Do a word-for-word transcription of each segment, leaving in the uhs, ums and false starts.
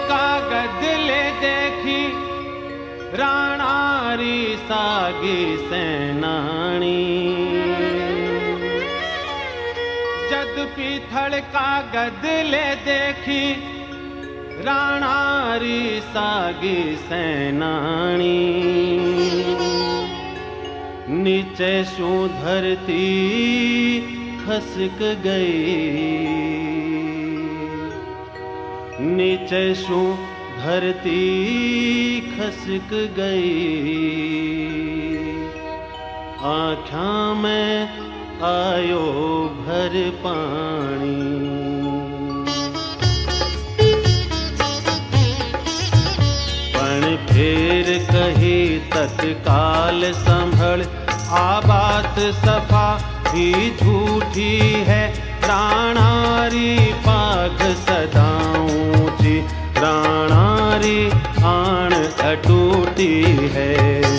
कागद ले देखी राणारी सागी सेनानी। जद पीथल कागद ले देखी राणारी सागी सेनानी। नीचे शू धरती खसक गई, नीचे शू धरती खसक गई। आँखां में आयो भर पानी। पण फिर कही तत्काल संभल, आ बात सफा ही झूठी है। राणारी पाग सदा ऊंची, राणारी आन अटूटी है।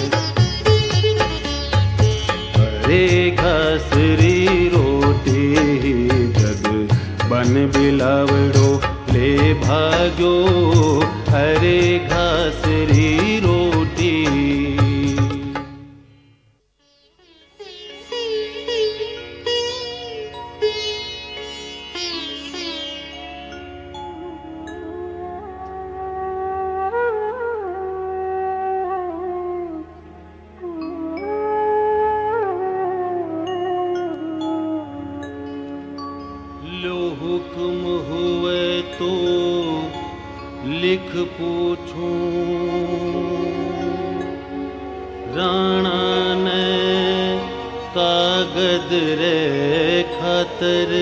अरे घसरी रोटी जग बन बिलवड़ो ले भाग्यो। अरे घसरी रोटी। हुक्म हुए तो लिख पूछूं, राणा ने कागद रे खातर।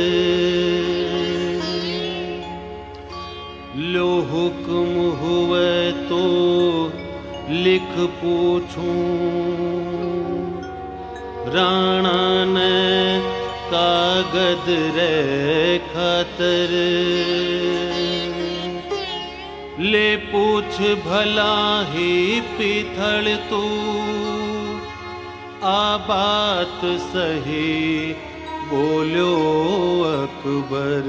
लो हुक्म हुए तो लिख पूछूं, राणा ने कागद रे खातर। ले पूछ भला ही पीथल तू, आ बात सही बोलो अकबर।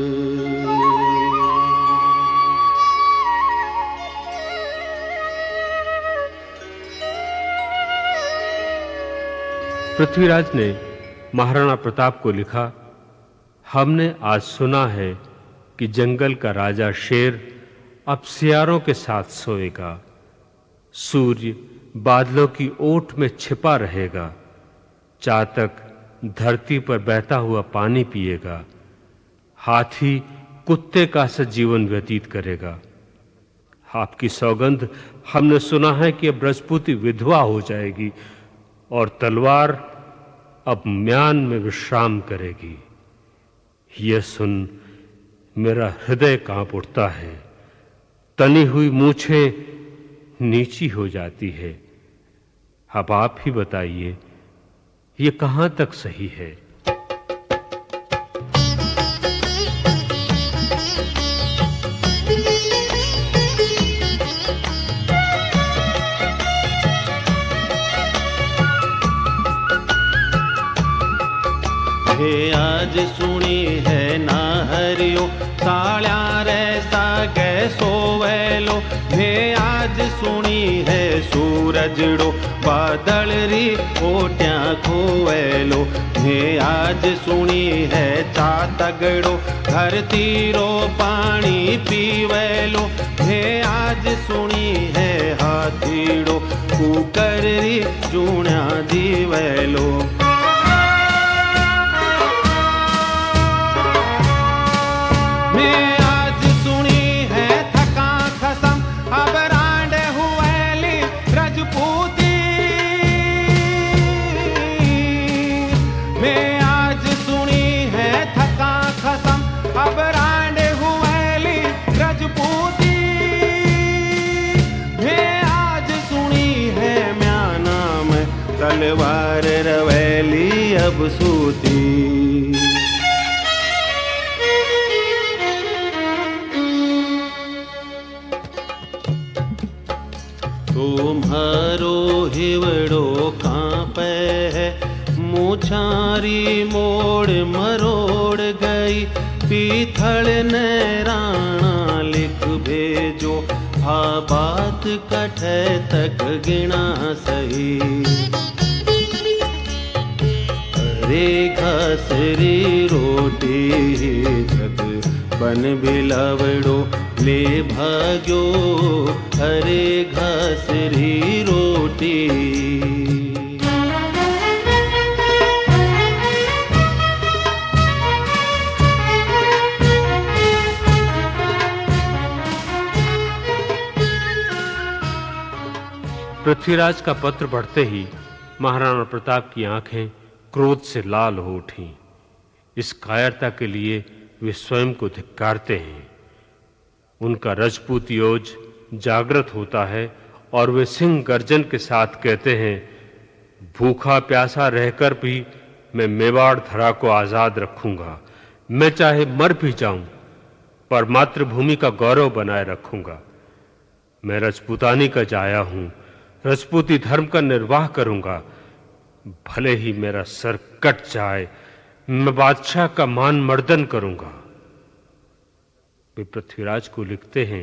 पृथ्वीराज ने महाराणा प्रताप को लिखा, हमने आज सुना है कि जंगल का राजा शेर अब सियारों के साथ सोएगा। सूर्य बादलों की ओट में छिपा रहेगा। चातक धरती पर बहता हुआ पानी पिएगा। हाथी कुत्ते का सा जीवन व्यतीत करेगा। आपकी सौगंध, हमने सुना है कि अब रजपूती विधवा हो जाएगी और तलवार अब म्यान में विश्राम करेगी। यह सुन मेरा हृदय कांप उठता है। तनी हुई मूछें नीची हो जाती है। अब आप ही बताइए, ये कहां तक सही है? हे आज सुनी है ना हरियो, साल्या रे सागे सोवेलो। हे आज सुनी है सूरजड़ो, बादल री ओट्या खोवेलो। हे आज सुनी है चातगड़ो, धरती रो पानी पीवेलो। हे आज सुनी है हाथीड़ो, कुकर री चूण्या दीवेलो। तलवार रवेली अब सूती। तुम्हारो हिवड़ो कांपे है, मुछारी मोड़ मरोड़ गई। पीथल ने राणा लिख भेजो, बात कठे तक गिना सही। अरे घासरी रोटी जग बन बिलावड़ो ले भाग्यो। अरे घासरी रोटी। पृथ्वीराज का पत्र पढ़ते ही महाराणा प्रताप की आंखें क्रोध से लाल हो उठीं। इस कायरता के लिए वे स्वयं को धिक्कारते हैं। उनका रजपूत योज जागृत होता है और वे सिंह गर्जन के साथ कहते हैं, भूखा प्यासा रहकर भी मैं मेवाड़ धरा को आजाद रखूंगा। मैं चाहे मर भी जाऊं पर मातृभूमि का गौरव बनाए रखूंगा। मैं रजपूतानी का जाया हूं, रजपूती धर्म का निर्वाह करूंगा। भले ही मेरा सर कट जाए, मैं बादशाह का मान मर्दन करूंगा। वे पृथ्वीराज को लिखते हैं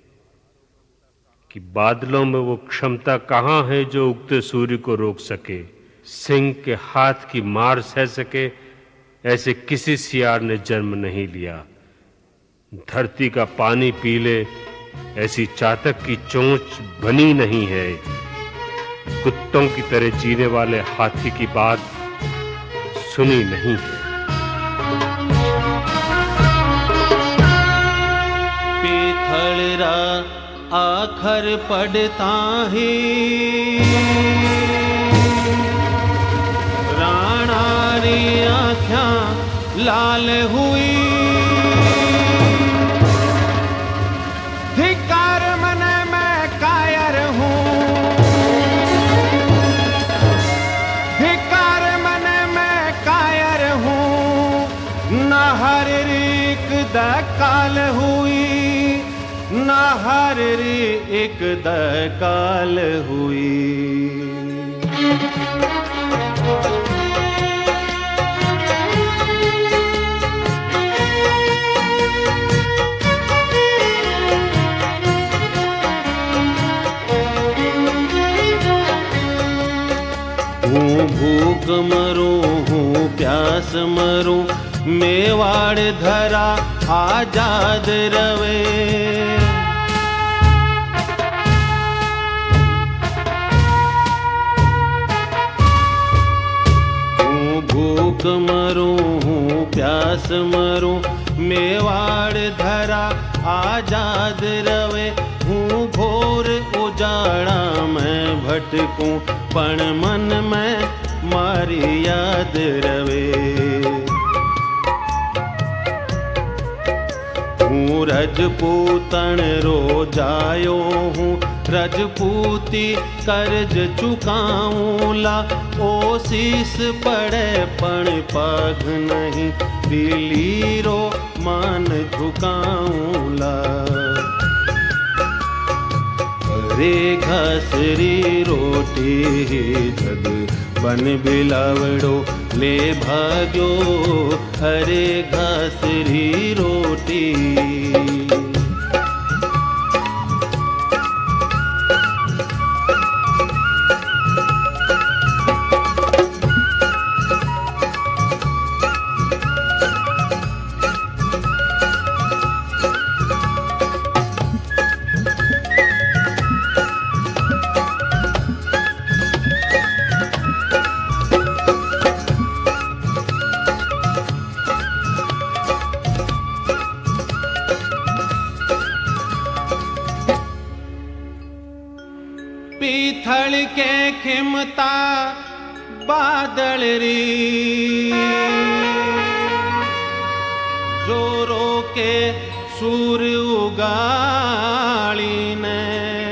कि बादलों में वो क्षमता कहां है जो उगते सूर्य को रोक सके, सिंह के हाथ की मार सह सके। ऐसे किसी सियार ने जन्म नहीं लिया। धरती का पानी पी ले, ऐसी चातक की चोंच बनी नहीं है। कुत्तों की तरह जीने वाले हाथी की बात सुनी नहीं है। पीथलरा आखर पड़ता ही राणा री आँखां लाल हुई। धिक्कार मन मैं कायर हूँ, धिक्कार मन मैं कायर हूँ। न हर रीक दकाल हुई, न हर री एक दकाल हुई। हूँ भूख मरूं हूँ प्यास मरूं, मेवाड़ धरा आजाद रवे। हूँ भूख मरूं हूँ प्यास मरूं, मेवाड़ धरा आजाद रवे। हूँ घोर उजाड़ा मैं भटकूं, पण मन में मारी याद रवे। हूँ रजपूतन रो जायो हूँ, रजपूती कर्ज चुकाऊं ला। ओ शीस पड़े पण पाघ नहीं, दिली रो मान झुकाऊं ला। अरे घासरी रोटी जग बन बिलावड़ो ले भाग्यो। अरे घासरी रोटी। पीथल के खिमता बादल री, जोरो के सूर उगाड़ी ने।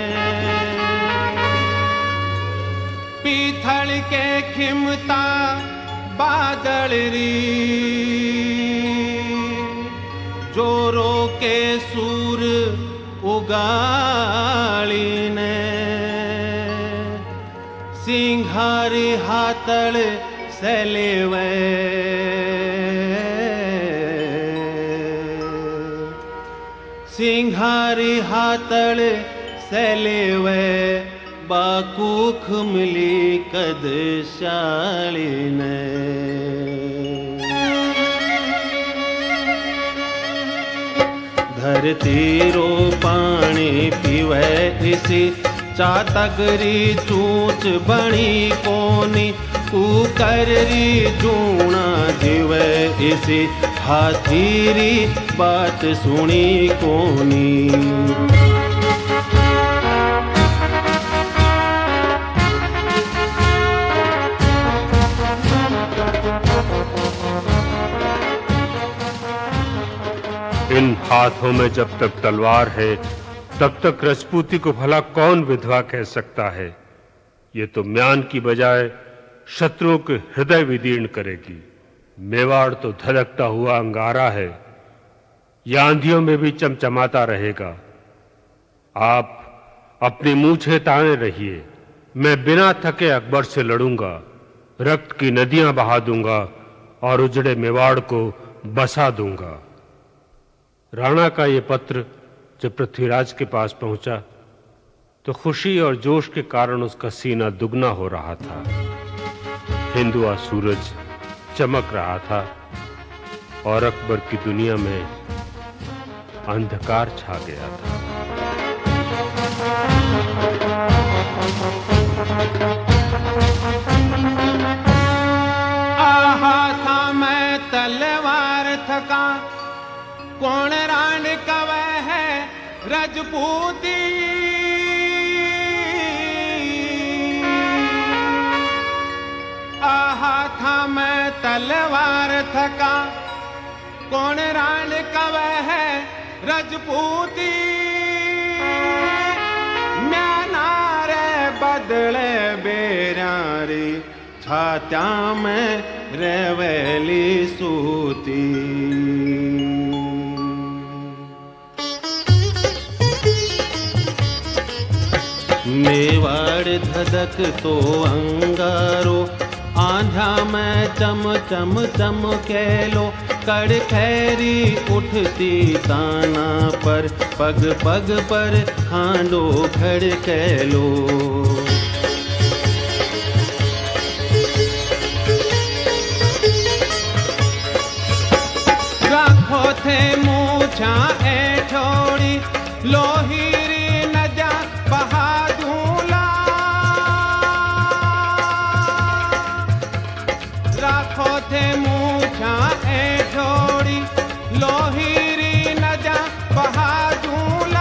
पीथल के खिमता बादल री, जोरो के सूर उगाड़ी ने। सिंघारी हाथड़ सेलेवे, सिंघारी हाथड़ सलेवे बाकूख मिली कद शालिने धरती रो पानी पीवे इसी चातगरी चूच बणी कोनी कुकररी जूणा जीवे इसी हाथीरी बात सुनी कोनी इन हाथों में जब तक तलवार है तब तक राजपूती को भला कौन विधवा कह सकता है। ये तो म्यान की बजाय शत्रुओं के हृदय विदीर्ण करेगी। मेवाड़ तो धधकता हुआ अंगारा है, यह आंधियों में भी चमचमाता रहेगा। आप अपनी मूंछें ताने रहिए, मैं बिना थके अकबर से लड़ूंगा, रक्त की नदियां बहा दूंगा और उजड़े मेवाड़ को बसा दूंगा। राणा का ये पत्र जब पृथ्वीराज के पास पहुंचा तो खुशी और जोश के कारण उसका सीना दुगना हो रहा था। हिंदुआ सूरज चमक रहा था और अकबर की दुनिया में अंधकार छा गया था। आहा था मैं तलवार थका कौन रान कवे है राजपूती आहा था मैं तलवार थका कौन रान कवे है राजपूती म्यानारे बदले बेरारी छात्या में रेवेली सूती मेवाड़ धधक तो अंगारो आंधा में चम चम चम केलो कड़ खैरी उठती ताना पर पग पग पर खांडो खड़ कैलो राखो थे मूछा ऐठोड़ी लोहीरी नजा बहादूला राखो थे मूछा ऐठोड़ी लोहीरी नजा बहादूला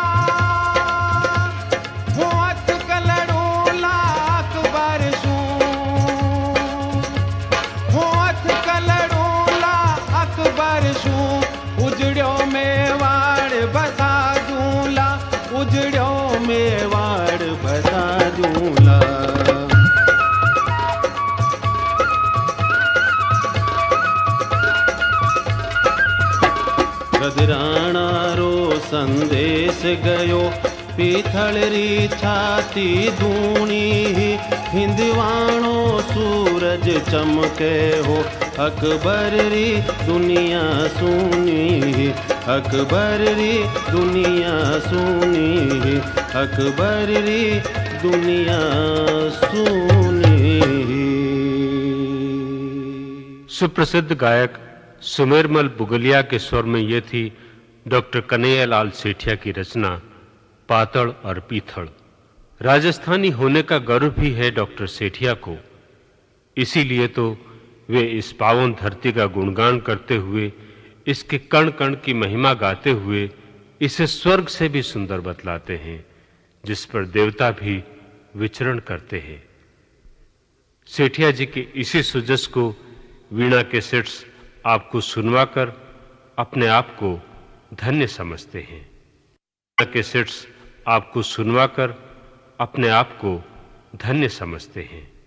हुअत कलड़ूला अकबर शूं हुअत कलड़ूला अकबर शूं उजड़ो मेवाड़ बसा दूला उजड़ो मेवाड़ बसा दूला गदराणा रो संदेश गयो पीथलरी छाती दूणी हिंदवाणो सूरज चमके हो अकबर री दुनिया सुनी अकबर री दुनिया सुनी अकबर री दुनिया सुनी। सुप्रसिद्ध गायक सुमेरमल बुगलिया के स्वर में यह थी डॉक्टर कन्हैयालाल सेठिया की रचना पातड़ और पीथड़। राजस्थानी होने का गर्व भी है डॉक्टर सेठिया को, इसीलिए तो वे इस पावन धरती का गुणगान करते हुए, इसके कण कण की महिमा गाते हुए इसे स्वर्ग से भी सुंदर बतलाते हैं, जिस पर देवता भी विचरण करते हैं। सेठिया जी के इसी सुजस को वीणा के सेट्स आपको सुनवाकर अपने आप को धन्य समझते हैं। वीणा के सेट्स आपको सुनवाकर अपने आप को धन्य समझते हैं।